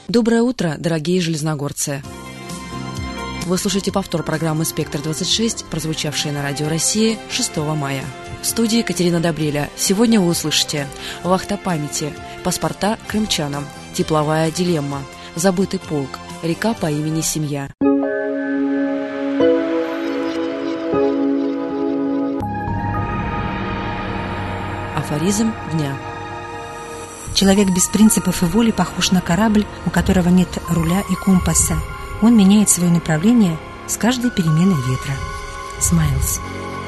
Доброе утро, дорогие железногорцы! Вы слушаете повтор программы «Спектр-26», прозвучавшей на Радио России 6 мая. В студии Екатерина Добреля. Сегодня вы услышите «Вахта памяти», «Паспорта крымчанам», «Тепловая дилемма», «Забытый полк», «Река по имени Семья». Афоризм дня. Человек без принципов и воли похож на корабль, у которого нет руля и компаса. Он меняет свое направление с каждой переменой ветра. Смайлс.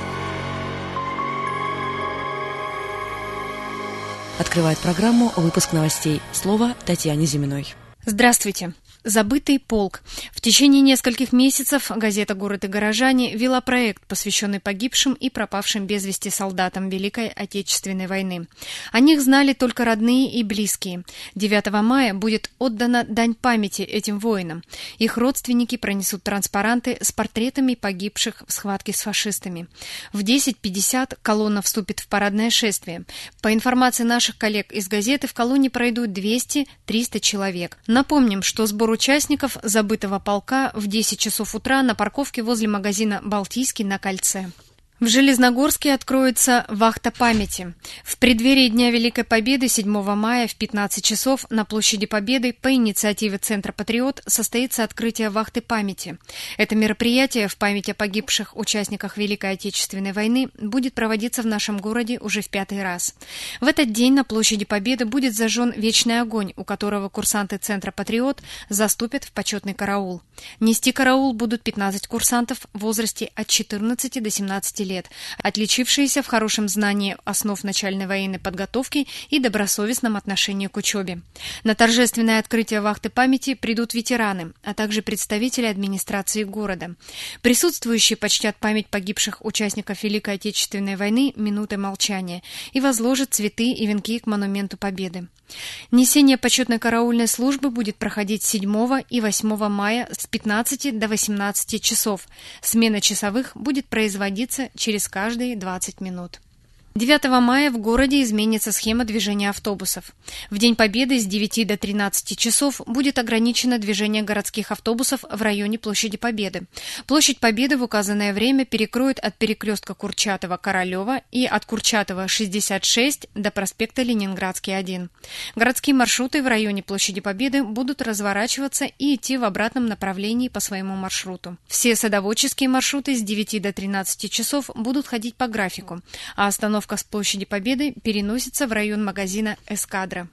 Открывает программу выпуск новостей. Слово Татьяне Зиминой. Здравствуйте. «Забытый полк». В течение нескольких месяцев газета «Город и горожане» вела проект, посвященный погибшим и пропавшим без вести солдатам Великой Отечественной войны. О них знали только родные и близкие. 9 мая будет отдана дань памяти этим воинам. Их родственники пронесут транспаранты с портретами погибших в схватке с фашистами. В 10:50 колонна вступит в парадное шествие. По информации наших коллег из газеты, в колонне пройдут 200-300 человек. Напомним, что сбор участников забытого полка в 10 часов утра на парковке возле магазина «Балтийский» на Кольце. В Железногорске откроется вахта памяти. В преддверии Дня Великой Победы 7 мая в 15 часов на площади Победы по инициативе Центра «Патриот» состоится открытие вахты памяти. Это мероприятие в память о погибших участниках Великой Отечественной войны будет проводиться в нашем городе уже в 5-й раз. В этот день на площади Победы будет зажжен вечный огонь, у которого курсанты Центра «Патриот» заступят в почетный караул. Нести караул будут 15 курсантов в возрасте от 14 до 17 лет, отличившиеся в хорошем знании основ начальной военной подготовки и добросовестном отношении к учебе. На торжественное открытие вахты памяти придут ветераны, а также представители администрации города. Присутствующие почтят память погибших участников Великой Отечественной войны минутой молчания и возложат цветы и венки к монументу Победы. Несение почетной караульной службы будет проходить 7 и 8 мая с 15 до 18 часов. Смена часовых будет производиться через каждые 20 минут. 9 мая в городе изменится схема движения автобусов. В День Победы с 9 до 13 часов будет ограничено движение городских автобусов в районе Площади Победы. Площадь Победы в указанное время перекроют от перекрестка Курчатова-Королева и от Курчатова 66 до проспекта Ленинградский 1. Городские маршруты в районе Площади Победы будут разворачиваться и идти в обратном направлении по своему маршруту. Все садоводческие маршруты с 9 до 13 часов будут ходить по графику, а остановка с площади Победы переносится в район магазина «Эскадра».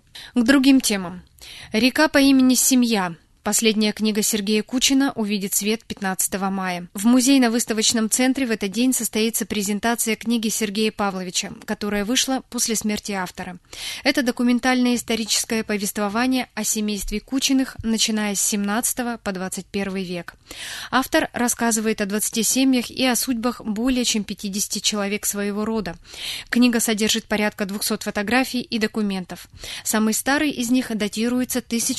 К другим темам. Река по имени Семья. Последняя книга Сергея Кучина увидит свет 15 мая. В музейно-выставочном центре в этот день состоится презентация книги Сергея Павловича, которая вышла после смерти автора. Это документальное историческое повествование о семействе Кучиных, начиная с 17 по 21 век. Автор рассказывает о 20 семьях и о судьбах более чем 50 человек своего рода. Книга содержит порядка 200 фотографий и документов. Самый старый из них датируется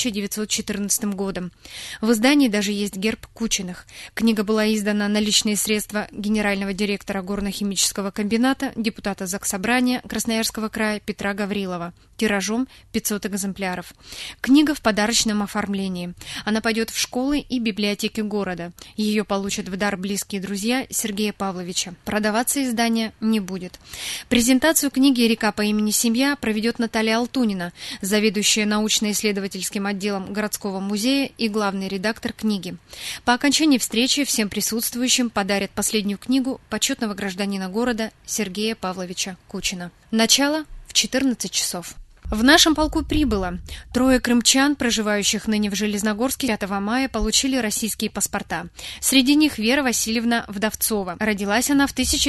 1914 годом. В издании даже есть герб Кучиных. Книга была издана на личные средства генерального директора горно-химического комбината, депутата Заксобрания Красноярского края Петра Гаврилова. Тиражом 500 экземпляров. Книга в подарочном оформлении. Она пойдет в школы и библиотеки города. Ее получат в дар близкие друзья Сергея Павловича. Продаваться издание не будет. Презентацию книги «Река по имени Семья» проведет Наталья Алтунина, заведующая научно-исследовательским отделом городского музея и главный редактор книги. По окончании встречи всем присутствующим подарят последнюю книгу почетного гражданина города Сергея Павловича Кучина. Начало в 14 часов. В нашем полку прибыло. 3 крымчан, проживающих ныне в Железногорске, 5 мая получили российские паспорта. Среди них Вера Васильевна Вдовцова. Родилась она в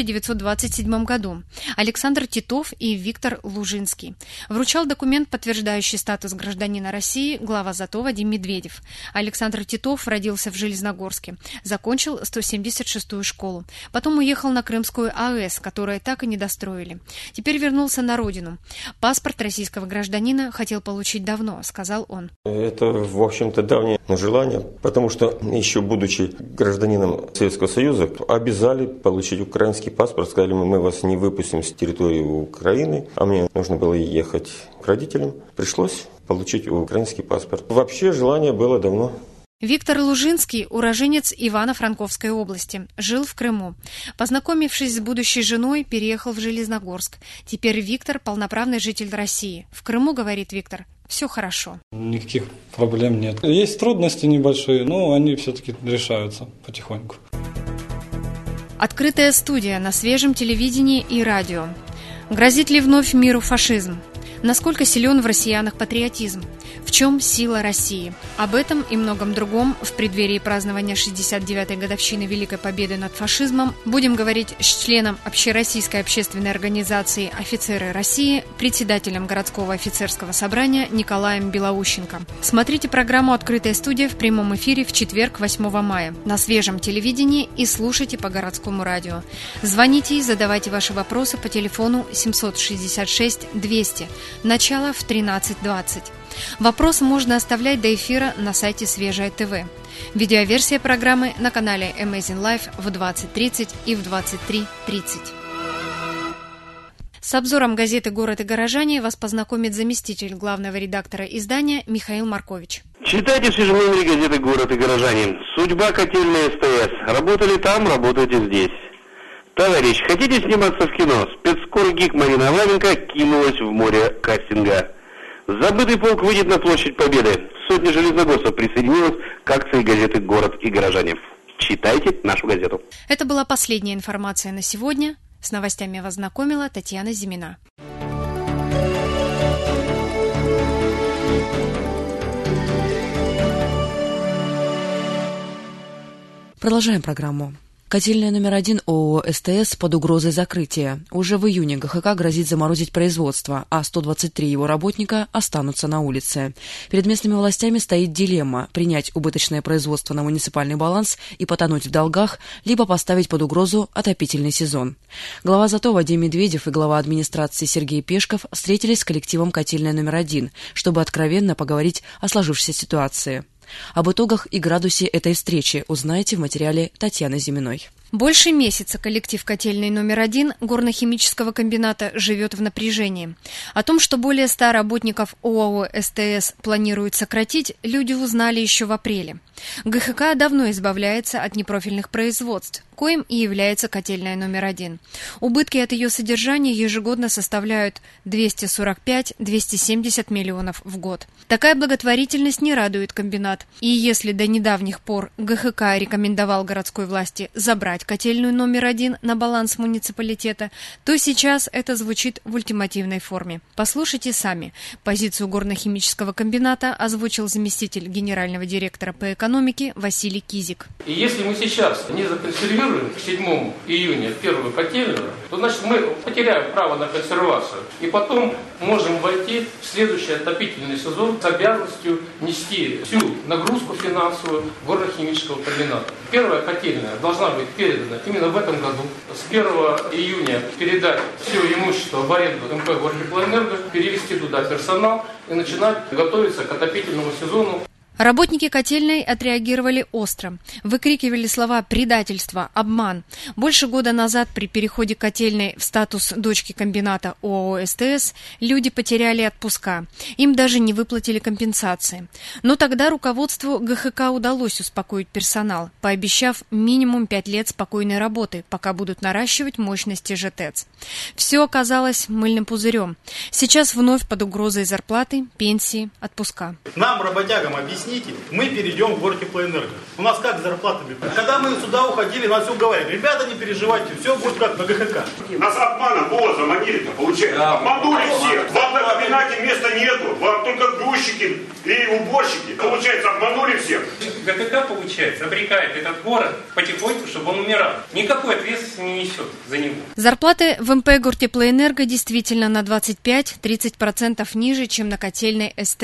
1927 году. Александр Титов и Виктор Лужинский. Вручал документ, подтверждающий статус гражданина России, глава ЗАТО Вадим Медведев. Александр Титов родился в Железногорске. Закончил 176-ю школу. Потом уехал на Крымскую АЭС, которую так и не достроили. Теперь вернулся на родину. Паспорт российского гражданина хотел получить давно, сказал он. Это, в общем-то, давнее желание, потому что еще будучи гражданином Советского Союза, обязали получить украинский паспорт. Сказали, мы вас не выпустим с территории Украины, а мне нужно было ехать к родителям. Пришлось получить украинский паспорт. Вообще желание было давно. Виктор Лужинский – уроженец Ивано-Франковской области, жил в Крыму. Познакомившись с будущей женой, переехал в Железногорск. Теперь Виктор – полноправный житель России. В Крыму, говорит Виктор, все хорошо. Никаких проблем нет. Есть трудности небольшие, но они все-таки решаются потихоньку. Открытая студия на свежем телевидении и радио. Грозит ли вновь миру фашизм? Насколько силен в россиянах патриотизм? В чем сила России? Об этом и многом другом в преддверии празднования 69-й годовщины Великой Победы над фашизмом будем говорить с членом Общероссийской общественной организации «Офицеры России», председателем городского офицерского собрания Николаем Белоущенко. Смотрите программу «Открытая студия» в прямом эфире в четверг, 8 мая, на свежем телевидении и слушайте по городскому радио. Звоните и задавайте ваши вопросы по телефону 766-200. Начало в 13:20. Вопросы можно оставлять до эфира на сайте Свежая ТВ. Видеоверсия программы на канале Amazing Life в 20:30 и в 23:30. С обзором газеты «Город и горожане» вас познакомит заместитель главного редактора издания Михаил Маркович. Читайте в свежем номере газеты «Город и горожане». Судьба котельной СТС. Работали там, работайте здесь. Товарищ, хотите сниматься в кино? Спецкор ГИК Марина Авраменко кинулась в море кастинга. Забытый полк выйдет на площадь Победы. Сотни железногорцев присоединилась к акции газеты «Город и горожане». Читайте нашу газету. Это была последняя информация на сегодня. С новостями вас знакомила Татьяна Зимина. Продолжаем программу. Котельная номер 1 ООО «СТС» под угрозой закрытия. Уже в июне ГХК грозит заморозить производство, а 123 его работника останутся на улице. Перед местными властями стоит дилемма – принять убыточное производство на муниципальный баланс и потонуть в долгах, либо поставить под угрозу отопительный сезон. Глава ЗАТО Вадим Медведев и глава администрации Сергей Пешков встретились с коллективом «Котельная номер 1», чтобы откровенно поговорить о сложившейся ситуации. Об итогах и градусе этой встречи узнаете в материале Татьяны Зиминой. Больше месяца коллектив котельной номер 1 горно-химического комбината живет в напряжении. О том, что более 100 работников ОАО «СТС» планируют сократить, люди узнали еще в апреле. ГХК давно избавляется от непрофильных производств, коим и является котельная номер 1. Убытки от ее содержания ежегодно составляют 245-270 миллионов в год. Такая благотворительность не радует комбинат. И если до недавних пор ГХК рекомендовал городской власти забрать котельную номер 1 на баланс муниципалитета, то сейчас это звучит в ультимативной форме. Послушайте сами. Позицию горно-химического комбината озвучил заместитель генерального директора по экономике Василий Кизик. И если мы сейчас не законсервируем к 7 июня первую котельную, то значит мы потеряем право на консервацию. И потом можем войти в следующий отопительный сезон с обязанностью нести всю нагрузку финансовую горно-химического комбината. Первая котельная должна быть передана именно в этом году. С 1 июня передать все имущество в аренду МП «Гортеплоэнерго», перевести туда персонал и начинать готовиться к отопительному сезону. Работники котельной отреагировали остро. Выкрикивали слова «предательство», «обман». Больше года назад при переходе котельной в статус дочки комбината ОАО «СТС» люди потеряли отпуска. Им даже не выплатили компенсации. Но тогда руководству ГХК удалось успокоить персонал, пообещав минимум 5 лет спокойной работы, пока будут наращивать мощности ЖТЭЦ. Все оказалось мыльным пузырем. Сейчас вновь под угрозой зарплаты, пенсии, отпуска. Нам, работягам, объясните, мы перейдем в Гортеплоэнерго. У нас как с зарплатами? Когда мы сюда уходили, нас все говорили: ребята, не переживайте, все будет как на ГХК. Нас обманом было заманили-то, получается. Да. Обманули всех. Вам на комбинате места нету. Вам только грузчики и уборщики. Получается, обманули всех. ГХК, получается, обрекает этот город потихоньку, чтобы он умирал. Никакой ответственности не несет за него. Зарплаты в МП «Гортеплоэнерго» действительно на 25-30% ниже, чем на котельной СТС.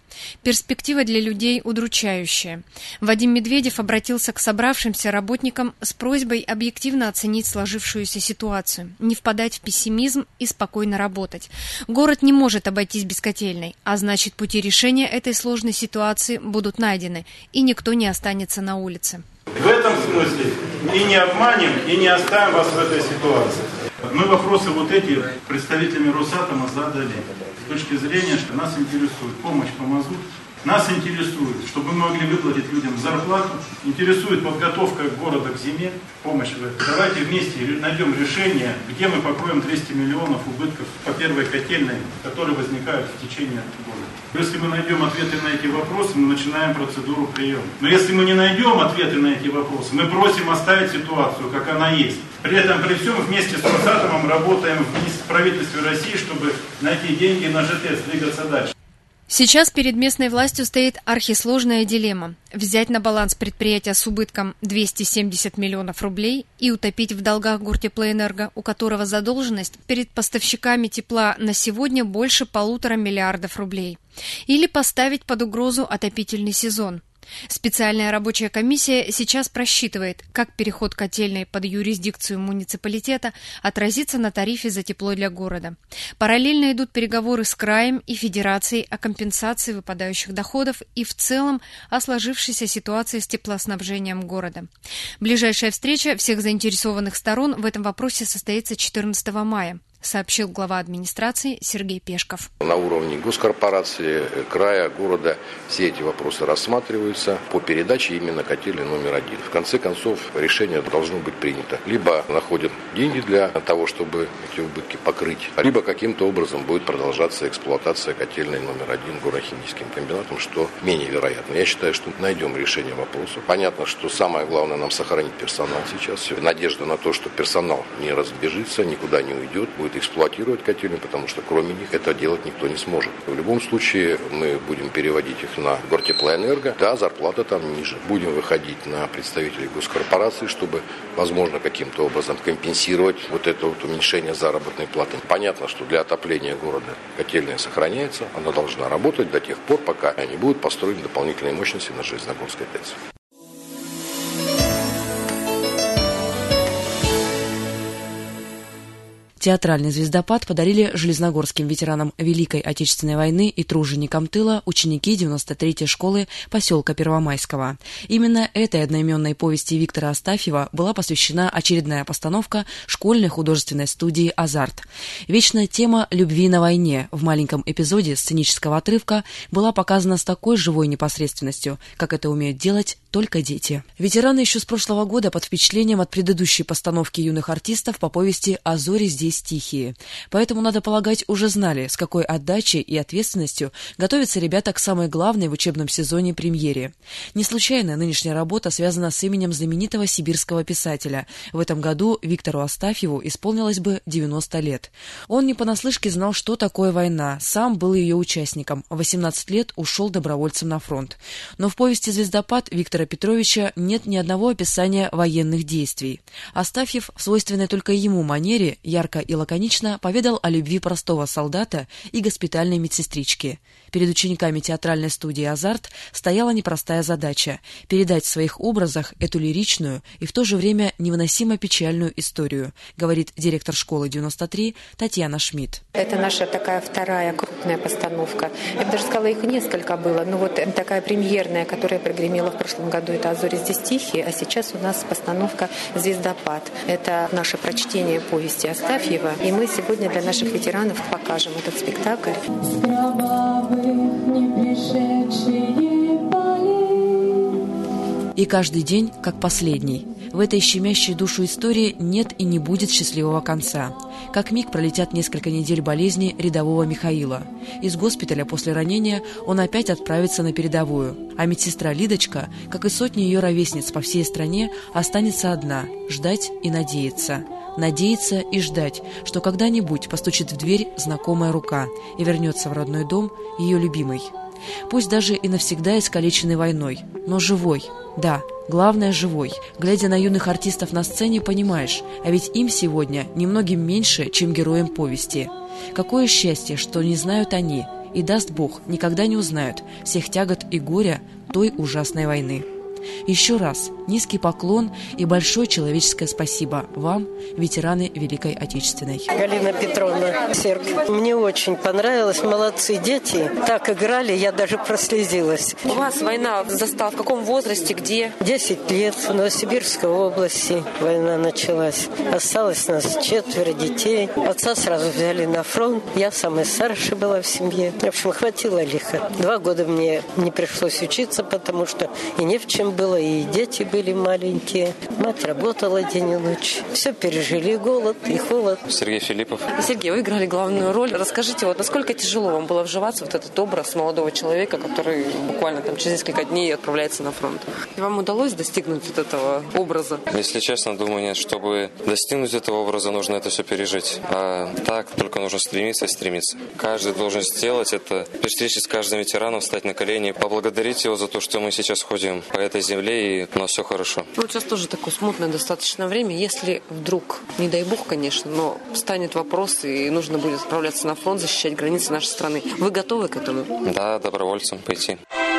Перспектива для людей удручающая. Вадим Медведев обратился к собравшимся работникам с просьбой объективно оценить сложившуюся ситуацию, не впадать в пессимизм и спокойно работать. Город не может обойтись без котельной, а значит, пути решения этой сложной ситуации будут найдены, и никто не останется на улице. В этом смысле и не обманем, и не оставим вас в этой ситуации. Мы вопросы вот эти представителями Росатома задали с точки зрения, что нас интересует помощь по мазуту, нас интересует, чтобы мы могли выплатить людям зарплату, интересует подготовка города к зиме, помощь в этом. Давайте вместе найдем решение, где мы покроем 200 миллионов убытков по первой котельной, которые возникают в течение года. Если мы найдем ответы на эти вопросы, мы начинаем процедуру приема. Но если мы не найдем ответы на эти вопросы, мы просим оставить ситуацию, как она есть. При этом, при всем, вместе с Росатомом работаем в правительстве России, чтобы найти деньги на ЖТС, двигаться дальше. Сейчас перед местной властью стоит архисложная дилемма – взять на баланс предприятия с убытком 270 миллионов рублей и утопить в долгах Гортеплоэнерго, у которого задолженность перед поставщиками тепла на сегодня больше 1,5 миллиарда рублей, или поставить под угрозу отопительный сезон. Специальная рабочая комиссия сейчас просчитывает, как переход котельной под юрисдикцию муниципалитета отразится на тарифе за тепло для города. Параллельно идут переговоры с краем и федерацией о компенсации выпадающих доходов и в целом о сложившейся ситуации с теплоснабжением города. Ближайшая встреча всех заинтересованных сторон в этом вопросе состоится 14 мая. Сообщил глава администрации Сергей Пешков. На уровне госкорпорации, края, города все эти вопросы рассматриваются по передаче именно котельной номер 1. В конце концов, решение должно быть принято. Либо находят деньги для того, чтобы эти убытки покрыть, либо каким-то образом будет продолжаться эксплуатация котельной номер 1 горохимическим комбинатом, что менее вероятно. Я считаю, что найдем решение вопроса. Понятно, что самое главное нам сохранить персонал сейчас. Надежда на то, что персонал не разбежится, никуда не уйдет, будет эксплуатировать котельную, потому что кроме них это делать никто не сможет. В любом случае мы будем переводить их на Гортеплоэнерго. Да, зарплата там ниже. Будем выходить на представителей госкорпорации, чтобы, возможно, каким-то образом компенсировать вот это вот уменьшение заработной платы. Понятно, что для отопления города котельная сохраняется. Она должна работать до тех пор, пока не будут построены дополнительные мощности на Железногорской ТЭЦ. Театральный звездопад подарили железногорским ветеранам Великой Отечественной войны и труженикам тыла ученики 93-й школы поселка Первомайского. Именно этой одноименной повести Виктора Астафьева была посвящена очередная постановка школьной художественной студии «Азарт». Вечная тема любви на войне в маленьком эпизоде сценического отрывка была показана с такой живой непосредственностью, как это умеют делать только дети. Ветераны еще с прошлого года под впечатлением от предыдущей постановки юных артистов по повести «А зори здесь тихие». Поэтому, надо полагать, уже знали, с какой отдачей и ответственностью готовятся ребята к самой главной в учебном сезоне премьере. Не случайно нынешняя работа связана с именем знаменитого сибирского писателя. В этом году Виктору Астафьеву исполнилось бы 90 лет. Он не понаслышке знал, что такое война, сам был ее участником, в 18 лет ушел добровольцем на фронт. Но в повести «Звездопад» Виктора Петровича нет ни одного описания военных действий. Астафьев в свойственной только ему манере ярко и лаконично поведал о любви простого солдата и госпитальной медсестрички. Перед учениками театральной студии «Азарт» стояла непростая задача – передать в своих образах эту лиричную и в то же время невыносимо печальную историю, говорит директор школы 93 Татьяна Шмидт. Это наша такая вторая крупная постановка. Я бы даже сказала, их несколько было. Но вот такая премьерная, которая прогремела в прошлом году, это «А зори здесь тихие», а сейчас у нас постановка «Звездопад». Это наше прочтение повести Астафьева, и мы сегодня для наших ветеранов покажем этот спектакль. И каждый день как последний. В этой щемящей душу истории нет и не будет счастливого конца. Как миг пролетят несколько недель болезни рядового Михаила. Из госпиталя после ранения он опять отправится на передовую. А медсестра Лидочка, как и сотни ее ровесниц по всей стране, останется одна – ждать и надеяться. Надеяться и ждать, что когда-нибудь постучит в дверь знакомая рука и вернется в родной дом ее любимый. Пусть даже и навсегда искалеченный войной, но живой. Да, главное – живой. Глядя на юных артистов на сцене, понимаешь, а ведь им сегодня немногим меньше, чем героям повести. Какое счастье, что не знают они, и, даст Бог, никогда не узнают всех тягот и горя той ужасной войны. Еще раз низкий поклон и большое человеческое спасибо вам, ветераны Великой Отечественной. Галина Петровна, Серг, мне очень понравилось. Молодцы дети. Так играли, я даже прослезилась. У вас война застала в каком возрасте, где? 10 лет в Новосибирской области война началась. Осталось нас 4 детей. Отца сразу взяли на фронт. Я самая старшая была в семье. В общем, хватило лихо. 2 года мне не пришлось учиться, потому что и не в чем было, и дети были маленькие. Мать работала день и ночь. Все пережили, голод и холод. Сергей Филиппов. Сергей, вы играли главную роль. Расскажите, вот насколько тяжело вам было вживаться в вот этот образ молодого человека, который буквально там через несколько дней отправляется на фронт? И вам удалось достигнуть вот этого образа? Если честно, думаю, нет. Чтобы достигнуть этого образа, нужно это все пережить. А так только нужно стремиться и стремиться. Каждый должен сделать это. При встрече с каждым ветераном встать на колени, поблагодарить его за то, что мы сейчас ходим по этой земле, и у нас все хорошо. Вот сейчас тоже такое смутное достаточно время. Если вдруг, не дай бог, конечно, но встанет вопрос, и нужно будет отправляться на фронт, защищать границы нашей страны. Вы готовы к этому? Да, добровольцем пойти.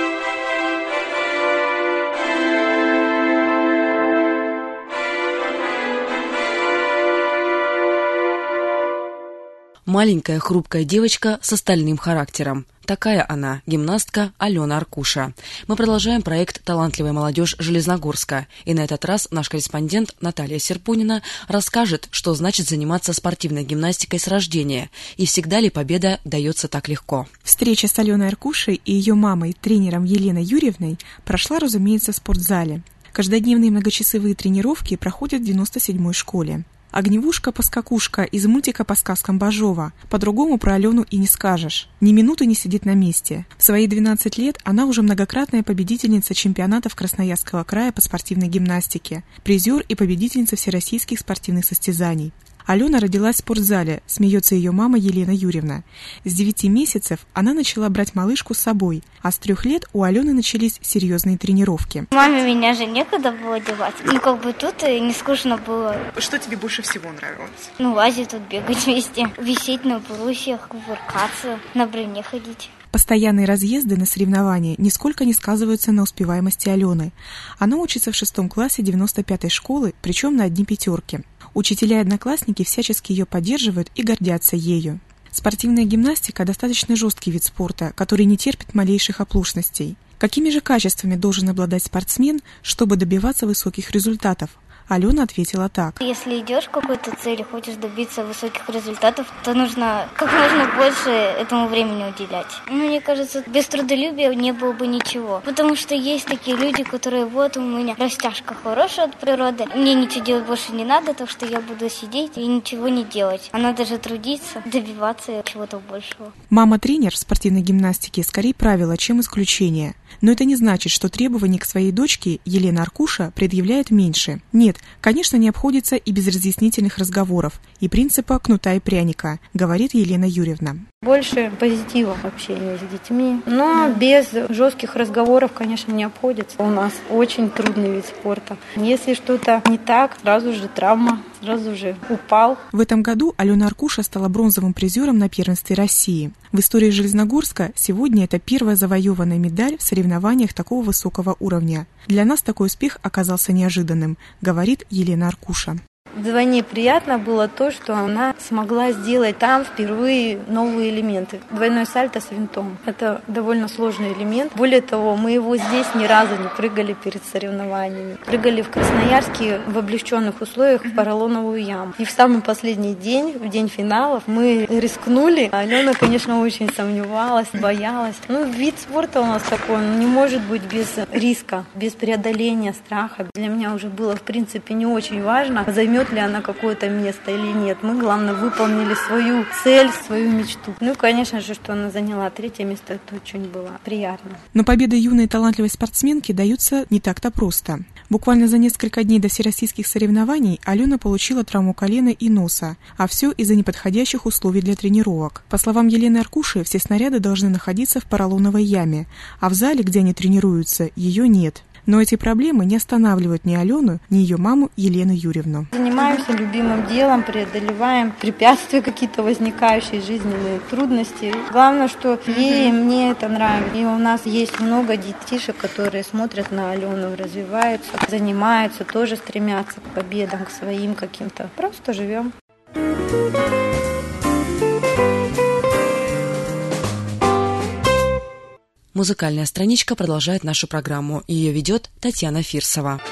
Маленькая хрупкая девочка с остальным характером. Такая она, гимнастка Алена Аркуша. Мы продолжаем проект «Талантливая молодежь Железногорска». И на этот раз наш корреспондент Наталья Серпунина расскажет, что значит заниматься спортивной гимнастикой с рождения и всегда ли победа дается так легко. Встреча с Аленой Аркушей и ее мамой, тренером Еленой Юрьевной, прошла, разумеется, в спортзале. Каждодневные многочасовые тренировки проходят в 97-й школе. Огневушка-поскакушка из мультика по сказкам Бажова. По-другому про Алену и не скажешь. Ни минуты не сидит на месте. В свои 12 лет она уже многократная победительница чемпионатов Красноярского края по спортивной гимнастике, призер и победительница всероссийских спортивных состязаний. Алена родилась в спортзале, смеется ее мама Елена Юрьевна. С 9 месяцев она начала брать малышку с собой, а с 3 лет у Алены начались серьезные тренировки. Маме меня же некогда было девать. Тут и не скучно было. Что тебе больше всего нравилось? Лазить тут, бегать вместе, висеть на брусьях, кувыркаться, на бревне ходить. Постоянные разъезды на соревнования нисколько не сказываются на успеваемости Алены. Она учится в 6 классе 95-й школы, причем на одни 5. Учителя и одноклассники всячески ее поддерживают и гордятся ею. Спортивная гимнастика – достаточно жесткий вид спорта, который не терпит малейших оплошностей. Какими же качествами должен обладать спортсмен, чтобы добиваться высоких результатов? Алена ответила так. Если идешь к какой-то цели, хочешь добиться высоких результатов, то нужно как можно больше этому времени уделять. Мне кажется, без трудолюбия не было бы ничего. Потому что есть такие люди, которые вот у меня растяжка хорошая от природы, мне ничего делать больше не надо, так что я буду сидеть и ничего не делать. А надо же трудиться, добиваться чего-то большего. Мама-тренер в спортивной гимнастике скорее правило, чем исключение. Но это не значит, что требований к своей дочке Елена Аркуша предъявляет меньше. Нет, конечно, не обходится и без разъяснительных разговоров и принципа кнута и пряника, говорит Елена Юрьевна. Больше позитива в общении с детьми, но без жестких разговоров, конечно, не обходится. У нас очень трудный вид спорта. Если что-то не так, сразу же травма, сразу же упал. В этом году Алена Аркуша стала бронзовым призером на первенстве России. В истории Железногорска сегодня это первая завоеванная медаль в соревнованиях такого высокого уровня. Для нас такой успех оказался неожиданным, говорит Елена Аркуша. Вдвойне приятно было то, что она смогла сделать там впервые новые элементы. Двойной сальто с винтом. Это довольно сложный элемент. Более того, мы его здесь ни разу не прыгали перед соревнованиями. Прыгали в Красноярске в облегченных условиях в поролоновую яму. И в самый последний день, в день финалов, мы рискнули. Алена, конечно, очень сомневалась, боялась. Вид спорта у нас такой, он не может быть без риска, без преодоления страха. Для меня уже было, в принципе, не очень важно, займет ли она какое-то место или нет. Мы, главное, выполнили свою цель, свою мечту. Конечно же, что она заняла 3-е место, это очень было приятно. Но победы юной талантливой спортсменки даются не так-то просто. Буквально за несколько дней до всероссийских соревнований Алена получила травму колена и носа, а все из-за неподходящих условий для тренировок. По словам Елены Аркуши, все снаряды должны находиться в поролоновой яме, а в зале, где они тренируются, ее нет. Но эти проблемы не останавливают ни Алену, ни ее маму Елену Юрьевну. Занимаемся любимым делом, преодолеваем препятствия какие-то возникающие, жизненные трудности. Главное, что ей и мне это нравится. И у нас есть много детишек, которые смотрят на Алену, развиваются, занимаются, тоже стремятся к победам, к своим каким-то. Просто живем. Музыкальная страничка продолжает нашу программу. Ее ведет Татьяна Фирсова.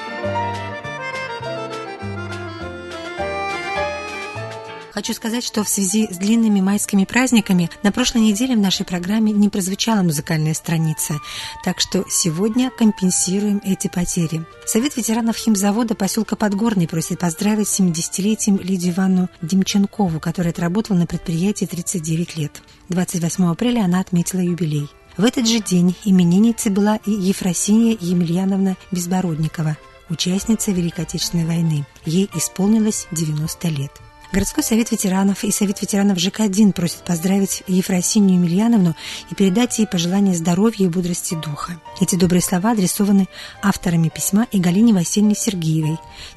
Хочу сказать, что в связи с длинными майскими праздниками на прошлой неделе в нашей программе не прозвучала музыкальная страница, так что сегодня компенсируем эти потери. Совет ветеранов химзавода поселка Подгорный просит поздравить с 70-летием Лидию Ивановну Демченкову, которая отработала на предприятии 39 лет. 28 апреля она отметила юбилей. В этот же день именинницей была и Ефросинья Емельяновна Безбородникова, участница Великой Отечественной войны. Ей исполнилось 90 лет. Городской совет ветеранов и совет ветеранов ЖК-1 просят поздравить Ефросинью Емельяновну и передать ей пожелания здоровья и бодрости духа. Эти добрые слова адресованы авторами письма и Галине Васильевне Сергеевой.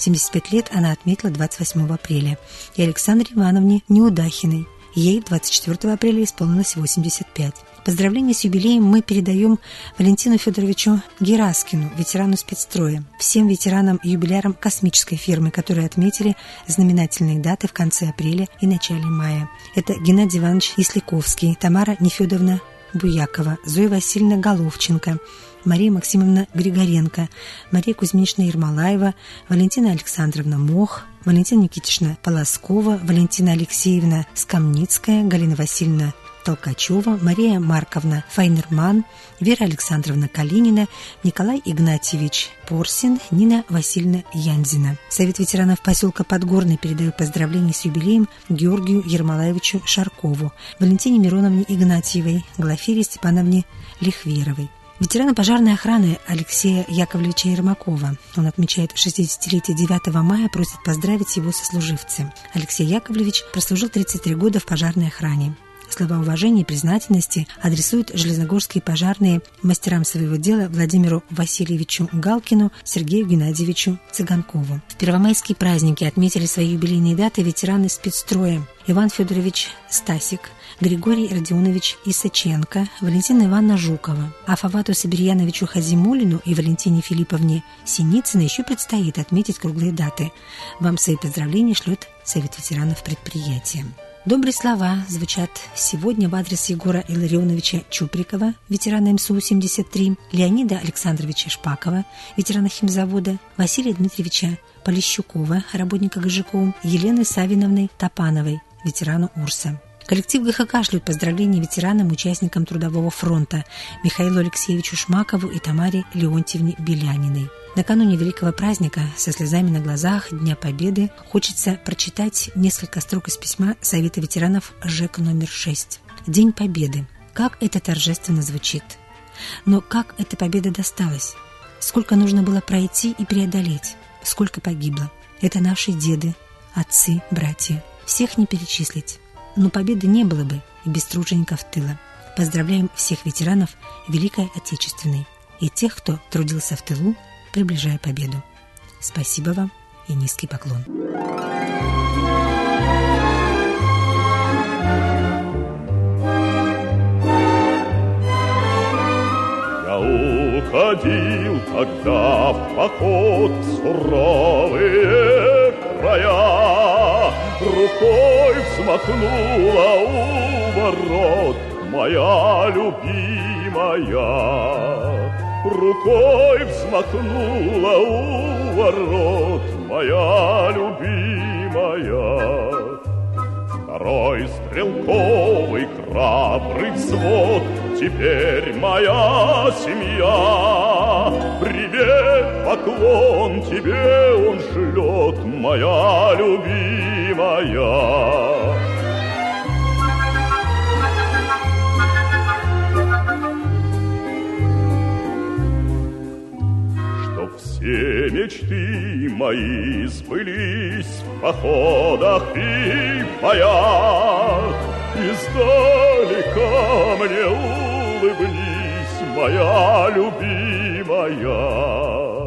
75 лет она отметила 28 апреля. И Александре Ивановне Неудахиной. Ей 24 апреля исполнилось 85. Поздравления с юбилеем мы передаем Валентину Федоровичу Гераскину, ветерану спецстроя, всем ветеранам и юбилярам космической фирмы, которые отметили знаменательные даты в конце апреля и начале мая. Это Геннадий Иванович Исляковский, Тамара Нефедовна Буякова, Зоя Васильевна Головченко, Мария Максимовна Григоренко, Мария Кузьминична Ермолаева, Валентина Александровна Мох, Валентина Никитична Полоскова, Валентина Алексеевна Скамницкая, Галина Васильевна Толкачева, Мария Марковна Файнерман, Вера Александровна Калинина, Николай Игнатьевич Порсин, Нина Васильевна Янзина. Совет ветеранов поселка Подгорный передает поздравления с юбилеем Георгию Ермолаевичу Шаркову, Валентине Мироновне Игнатьевой, Глафире Степановне Лихверовой. Ветерана пожарной охраны Алексея Яковлевича Ермакова. Он отмечает 60-летие 9 мая, просит поздравить его сослуживцы. Алексей Яковлевич прослужил 33 года в пожарной охране. Слова уважения и признательности адресуют железногорские пожарные мастерам своего дела Владимиру Васильевичу Галкину, Сергею Геннадьевичу Цыганкову. В первомайские праздники отметили свои юбилейные даты ветераны спецстроя Иван Федорович Стасик, Григорий Родионович Исаченко, Валентина Ивановна Жукова. А Фавату Сабирьяновичу Хазимуллину и Валентине Филипповне Синицыной еще предстоит отметить круглые даты. Вам свои поздравления шлет Совет ветеранов предприятия. Добрые слова звучат сегодня в адрес Егора Илларионовича Чуприкова, ветерана МСУ-73, Леонида Александровича Шпакова, ветерана химзавода, Василия Дмитриевича Полищукова, работника ГЖКУ, Елены Савиновны Топановой, ветерану УРСа. Коллектив ГХК шлет поздравления ветеранам, участникам Трудового фронта Михаилу Алексеевичу Шмакову и Тамаре Леонтьевне Беляниной. Накануне великого праздника, со слезами на глазах, Дня Победы, хочется прочитать несколько строк из письма Совета ветеранов ЖЭК номер 6. День Победы. Как это торжественно звучит. Но как эта победа досталась? Сколько нужно было пройти и преодолеть? Сколько погибло? Это наши деды, отцы, братья. Всех не перечислить. Но победы не было бы и без тружеников тыла. Поздравляем всех ветеранов Великой Отечественной и тех, кто трудился в тылу, приближая победу. Спасибо вам и низкий поклон. Я уходил тогда в поход в суровые края, рукой взмахнула у ворот моя любимая. Рукой взмахнула у ворот моя любимая. Второй стрелковый храбрый взвод, теперь моя семья. Привет, поклон тебе он шлет, моя любимая. Все мечты мои сбылись в походах и боях. Издалека мне улыбнись, моя любимая.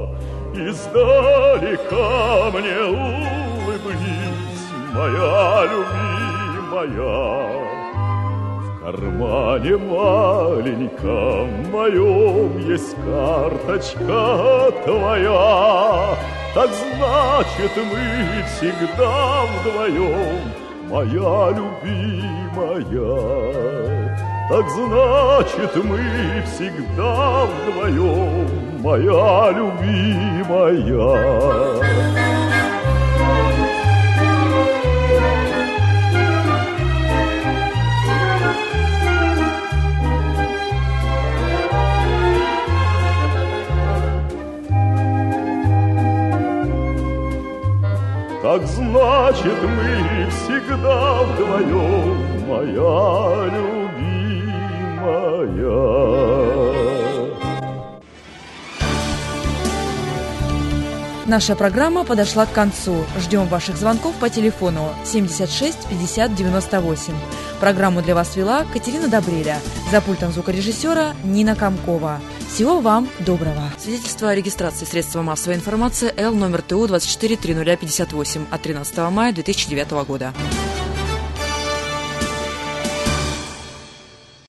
издалека мне улыбнись, моя любимая. В кармане маленьком моем есть карточка твоя. Так значит, мы всегда вдвоем, моя любимая. Так значит, мы всегда вдвоем, моя любимая. Так значит, мы всегда вдвоем, моя любимая. Наша программа подошла к концу. Ждем ваших звонков по телефону 76 50 98. Программу для вас вела Катерина Добреля. За пультом звукорежиссера Нина Комкова. Всего вам доброго. Свидетельство о регистрации средства массовой информации Л номер ТУ 24 0058 от 13 мая 2009 года.